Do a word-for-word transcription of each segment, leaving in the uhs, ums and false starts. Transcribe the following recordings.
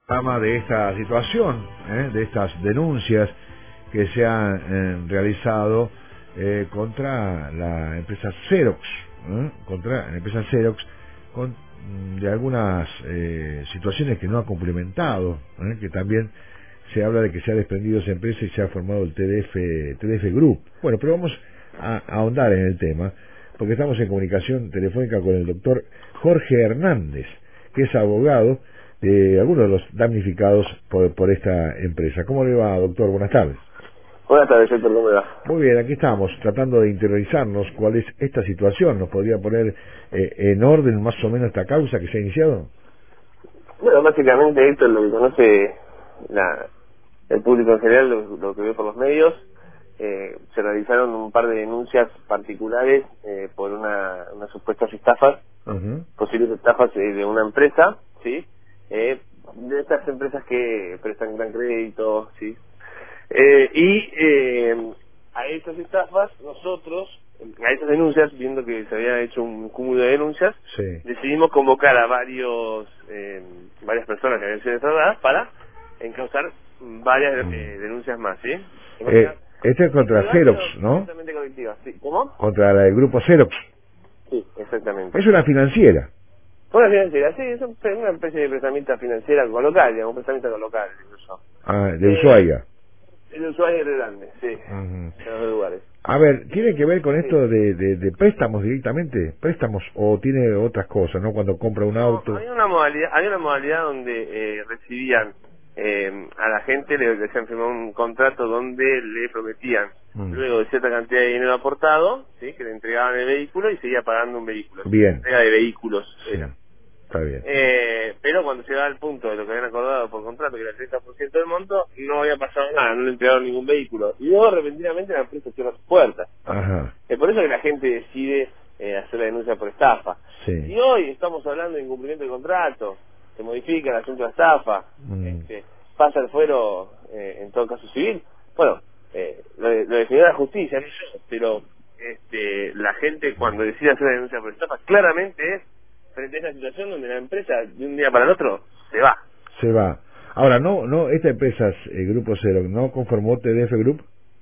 Ama de esta situación, ¿eh? de estas denuncias que se han eh, realizado eh, contra la empresa Xerox, ¿eh? contra la empresa Xerox, con mm, de algunas eh, situaciones que no ha complementado, ¿eh? que también se habla de que se ha desprendido esa empresa y se ha formado el T D F, T D F Group. Bueno, pero vamos a, a ahondar en el tema, porque estamos en comunicación telefónica con el doctor Jorge Hernández, que es abogado de algunos de los damnificados por, por esta empresa. ¿Cómo le va, doctor? Buenas tardes. Buenas tardes, Héctor, ¿cómo le va? Muy bien, aquí estamos tratando de interiorizarnos cuál es esta situación. ¿Nos podría poner eh, en orden más o menos esta causa que se ha iniciado? Bueno, básicamente, Héctor, lo que conoce la, el público en general, lo, lo que ve por los medios, eh, se realizaron un par de denuncias particulares eh, por una, unas supuestas estafas, Uh-huh. posibles estafas eh, de una empresa, ¿sí? Eh, de estas empresas que prestan gran crédito, ¿sí? Eh, y eh, a estas estafas nosotros, a estas denuncias, viendo que se había hecho un cúmulo de denuncias, Sí. decidimos convocar a varios eh, varias personas que habían sido defraudadas para encauzar varias Mm. eh, denuncias más, ¿sí? De manera Eh, este es contra individual, Xerox, pero ¿no? completamente colectiva, ¿sí? ¿Cómo? Contra la del grupo Xerox. Sí, exactamente. Es una financiera. Una financiera, sí, es un- una especie de prestamista financiera colocal, digamos, un prestamista colocal, incluso. Ah, de Eh, Ushuaia. el usuario es grande, sí, Ujú. en los dos lugares. A ver, ¿tiene que ver con Sí. esto de, de, de préstamos directamente? ¿Préstamos o tiene otras cosas, no? Cuando compra un No, auto. había una modalidad, había una modalidad donde eh, recibían eh, a la gente, le, le hacían firmar un contrato donde le prometían, Mm. luego de cierta cantidad de dinero aportado, sí, que le entregaban el vehículo y seguía pagando un vehículo, ¿sí? Bien, Entrega de vehículos sí, era. está bien. Eh, pero cuando llegaba al punto de lo que habían acordado por contrato, que era el treinta por ciento del monto, no había pasado nada, no le entregaron ningún vehículo. Y luego repentinamente la empresa cierra sus puertas. Ajá, Es por eso que la gente decide eh, hacer la denuncia por estafa. sí. Si hoy estamos hablando de incumplimiento de contrato, se modifica el asunto de estafa, Mm. este, pasa el fuero eh, en todo caso civil, bueno, eh, lo, de- lo decidirá la justicia, no yo, pero este, la gente cuando decide hacer la denuncia por estafa, claramente es frente a esa situación donde la empresa de un día para el otro se va. Se va. Ahora, no, no, esta empresa, el Grupo Xerox, ¿no conformó T D F Group?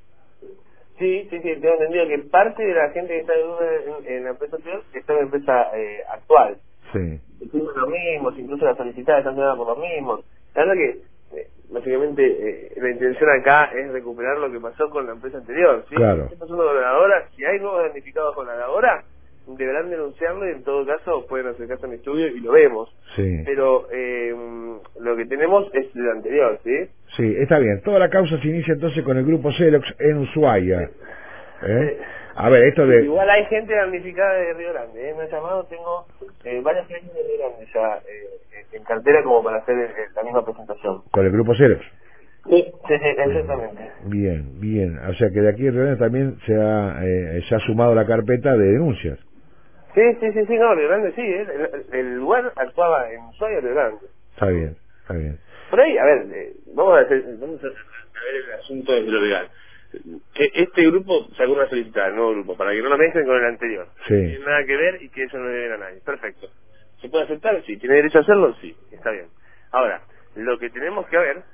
Sí, sí, sí, tengo entendido que parte de la gente que está en, en la empresa anterior está en la empresa eh, actual. Sí, Hicimos los mismos, incluso las solicitadas están llenadas por los mismos. La verdad que, eh, básicamente, eh, la intención acá es recuperar lo que pasó con la empresa anterior, ¿sí? claro, ¿Qué pasó con la lavadora? Si hay nuevos damnificados con la lavadora, deberán denunciarlo y en todo caso pueden acercarse a mi estudio y lo vemos. sí. Pero eh, lo que tenemos es lo anterior, ¿sí? Sí, está bien. Toda la causa se inicia entonces con el Grupo Xerox en Ushuaia. ¿Eh? Sí. A ver, esto Sí, de... igual hay gente damnificada de Río Grande, ¿eh? Me han llamado, tengo eh, varias clientes de Río Grande ya eh, en cartera como para hacer eh, la misma presentación. Con el Grupo Xerox. Sí, sí, sí, Ujú. exactamente. Bien, bien. O sea que de aquí en Río también se ha, eh, se ha sumado la carpeta de denuncias. Sí, sí, sí, sí, no, Río Grande sí, ¿eh? el, el- el lugar actuaba en Ushuaia, Río Grande. Está bien, está bien. Por ahí, a ver, eh, vamos, a hacer, vamos a, a ver el asunto desde lo legal. Eh, Este grupo sacó una solicitada, el nuevo grupo, para que no lo mezclen con el anterior, que no Sí. tiene nada que ver y que eso no le deben a nadie. Perfecto. ¿Se puede aceptar? Sí. ¿Tiene derecho a hacerlo? Sí. Está bien. Ahora, lo que tenemos que ver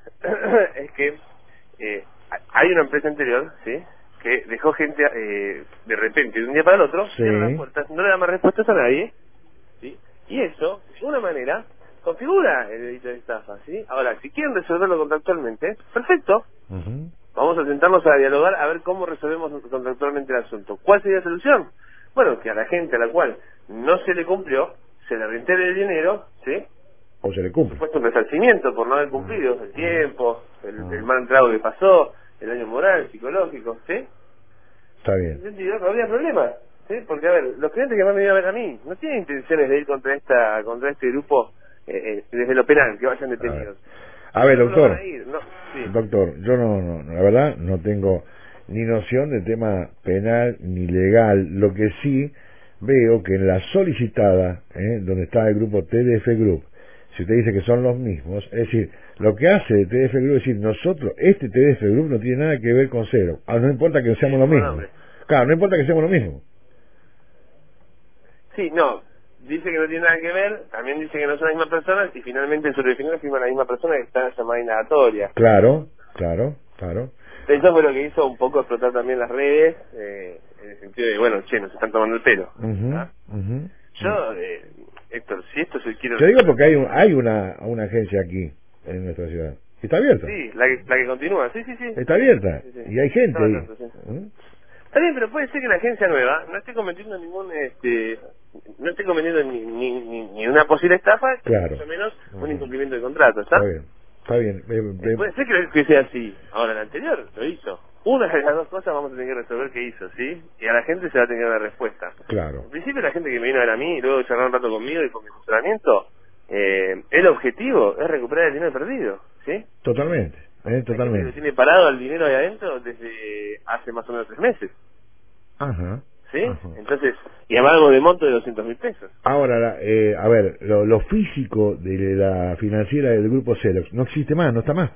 es que eh, hay una empresa anterior, ¿sí?, que dejó gente eh, de repente, de un día para el otro, cierra las Sí. puertas, no le da más respuestas a nadie, ¿sí? Y eso, de alguna manera, configura el delito de estafa, ¿sí? Ahora, si quieren resolverlo contractualmente, perfecto. Ujú. Vamos a sentarnos a dialogar a ver cómo resolvemos contractualmente el asunto. ¿Cuál sería la solución? Bueno, que a la gente a la cual no se le cumplió, se le reintegre el dinero, ¿sí? O se le Por cumple. supuesto, un resarcimiento por no haber Mm, cumplido el mm, tiempo, el, el mm. mal trago que pasó, el daño moral, psicológico, ¿sí? Está En bien. ese sentido, no habría problema, ¿sí? Porque, a ver, los clientes que me han venido a ver a mí no tienen intenciones de ir contra esta contra este grupo eh, eh, desde lo penal, que vayan A ver, detenidos. a ver, No lo van doctor, a ir, no, sí. doctor, yo no, no, no, la verdad no tengo ni noción del tema penal ni legal. Lo que sí veo que en la solicitada, ¿eh? donde está el grupo T D F Group, si usted dice que son los mismos, es decir, lo que hace el T D F Group es decir, nosotros, este T D F Group no tiene nada que ver con Cero. Ah, no importa que Sí, seamos el lo mismo mismo. nombre. Claro, no importa que seamos lo mismo. Sí, no. dice que no tiene nada que ver, también dice que no son las mismas personas, y finalmente sobre el final firma la misma persona que está llamada indagatoria. Claro, claro, claro. Eso fue lo que hizo un poco explotar también las redes, eh, en el sentido de, bueno, che, nos están tomando el pelo. Uh-huh, ¿Ah? uh-huh. Yo, eh, Héctor, si esto se quiere... Yo digo porque hay un, hay una, una agencia aquí, en nuestra ciudad. Está abierta. Sí, la que, la que continúa, sí, sí, sí. Está abierta. Sí, sí. Y hay gente Estaba ahí. tanto, sí. ¿Mm? Está bien, pero puede ser que la agencia nueva no esté cometiendo ningún, este, no esté cometiendo ni, ni, ni, ni una posible estafa, Claro. mucho menos un Ujú. incumplimiento de contrato, ¿está? Está bien. Está bien. Eh, Eh, eh, puede ser que, que sea así. Ahora, el anterior lo hizo. Una de las dos cosas vamos a tener que resolver qué hizo, ¿sí? Y a la gente se va a tener que dar la respuesta. claro. En principio, la gente que me vino a ver a mí y luego charlar un rato conmigo y con mi asesoramiento, eh, el objetivo es recuperar el dinero perdido, ¿sí? Totalmente. Eh, Hay gente que lo totalmente. tiene parado al dinero ahí adentro desde hace más o menos tres meses, Ajá. ¿sí? Ajá. Entonces, y además algo de monto de doscientos mil pesos. Ahora, la- eh, a ver, lo, lo físico de la financiera del grupo Xerox no existe más, no está más.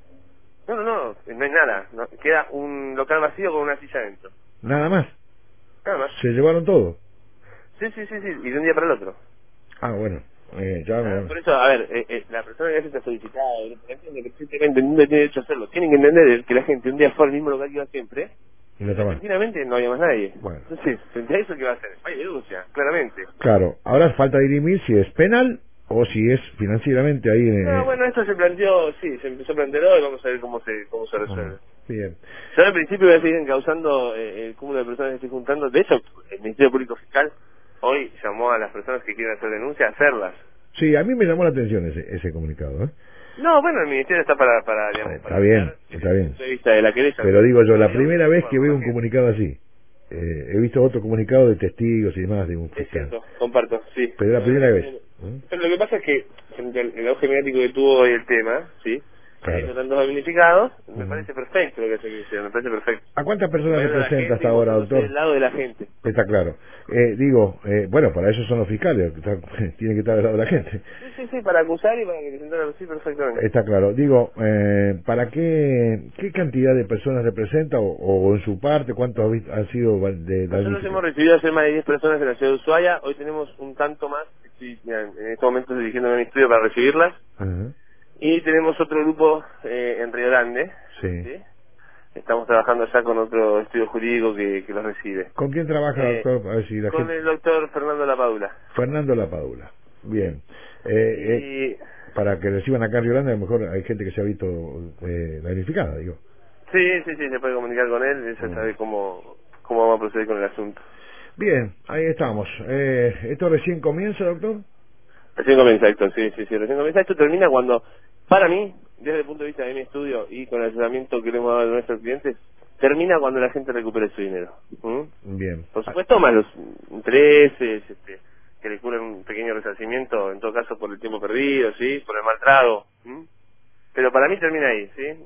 No, no, no, no hay nada. No, queda un local vacío con una silla adentro. Nada más. Nada más. Se llevaron todo. Sí, sí, sí, sí, y de un día para el otro. Ah, bueno. Eh, ya Ah, me... por eso, a ver, eh, eh, la persona que hace esta solicitada, la gente que simplemente no tiene derecho a hacerlo, tienen que entender que la gente un día fue al mismo local que iba siempre, Y no está más. tranquilamente no había más nadie. Bueno. Entonces, frente a eso, ¿qué va a hacer? Hay denuncia, claramente. Claro. Ahora falta dirimir si es penal o si es financieramente ahí en... No, eh, bueno, esto se planteó, sí, se empezó a plantear hoy, vamos a ver cómo se cómo se resuelve. Ajá. Bien. Yo al principio voy a seguir encauzando eh, el cúmulo de personas que estoy juntando. De hecho, el Ministerio Público Fiscal hoy llamó a las personas que quieren hacer denuncia a hacerlas. Sí, a mí me llamó la atención ese, ese comunicado, ¿eh? No, bueno, el Ministerio está para, para, digamos, Está para bien, mirar desde está el bien. punto de vista de la querella. Pero digo yo, la Digamos, primera vez que veo un bueno, comunicado así, eh, he visto otro comunicado de testigos y demás de un es fiscal. cierto, comparto, sí. Pero es la primera vez. ¿eh? Pero lo que pasa es que frente al el auge mediático que tuvo hoy el tema, ¿sí? Claro. Hay tantos damnificados, me Ujú. parece perfecto lo que hace el Ministerio, me parece perfecto. ¿A cuántas personas Acompañando a la representa gente hasta y ahora, mostrándose doctor? del lado de la gente. Está claro. Eh, digo, eh, bueno, para eso son los fiscales, que están- tienen que estar del lado de la gente. Sí, sí, sí, para acusar y para que se sientan sí, perfectamente. Está claro. Digo, eh, ¿para qué qué cantidad de personas representa o, o en su parte cuántos ha vi- han sido de Nosotros damnificados? hemos recibido hace más de diez personas en la ciudad de Ushuaia, hoy tenemos un tanto más, estoy mira, en este momento estoy dirigiéndome a mi estudio para recibirlas, Ajá. y tenemos otro grupo eh, en Río Grande, Sí. ¿sí? Estamos trabajando ya con otro estudio jurídico que, que los recibe. ¿Con quién trabaja, Eh, doctor? A ver si la con gente... el doctor Fernando Lapadula. Fernando Lapadula. Bien. Eh, eh, Y, para que reciban acá en Río Grande, a lo mejor hay gente que se ha visto eh, damnificada, digo. sí, sí, sí, se puede comunicar con él, él ya Mm. sabe cómo, cómo vamos a proceder con el asunto. Bien, ahí estamos. Eh, ¿Esto recién comienza, doctor? Recién comienza esto, sí, sí, sí, recién comienza. Esto termina cuando, para mí, desde el punto de vista de mi estudio y con el asesoramiento que le hemos dado a nuestros clientes, termina cuando la gente recupere su dinero. ¿Mm? Bien. Por supuesto, más los intereses, este, que le cubren un pequeño resarcimiento, en todo caso por el tiempo perdido, ¿sí? Por el mal trago. ¿Mm? Pero para mí termina ahí, ¿sí?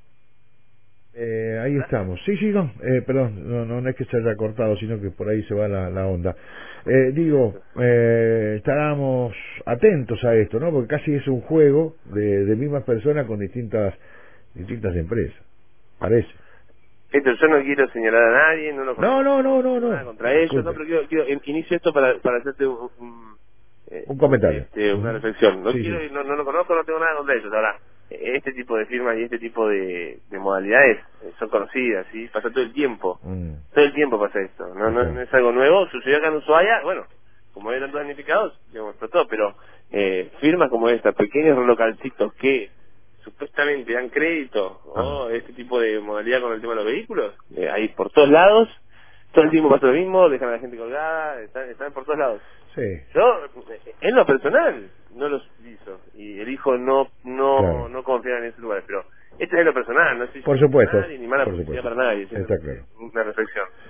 Eh, ahí estamos. Sí, sí, no, eh, perdón, no, no, no es que se haya cortado, sino que por ahí se va la, la onda. Eh, digo, eh, estábamos atentos a esto, ¿no? Porque casi es un juego de, de mismas personas con distintas distintas empresas, parece. Esto, yo no quiero señalar a nadie, no lo No, no, no, no, nada no. contra ellos, Disculpe. no, pero quiero, quiero in- inicio esto para, para hacerte un, un, eh, Un comentario. este, una Ujú. reflexión. No Sí, quiero, sí. no, no lo conozco, no tengo nada contra ellos. Ahora, eh, este tipo de firmas y este tipo de, de modalidades eh, son conocidas, ¿sí? Pasa todo el tiempo. Mm, Todo el tiempo pasa esto. No, no, está. no es algo nuevo. Sucedió acá en Ushuaia, bueno, como hay tantos damnificados, digamos, explotó, pero eh, firmas como esta, pequeños localcitos que supuestamente dan crédito o este tipo de modalidad con el tema de los vehículos, eh, ahí por todos lados, todo el tiempo pasa lo mismo, dejan a la gente colgada, están, están por todos lados. Sí, Yo, eh, en lo personal, no los utilizo y elijo no no claro. no confiar en esos lugares, pero esto es en lo personal, no soy Por supuesto, nadie ni mala por publicidad supuesto. para nadie, Está claro. una reflexión.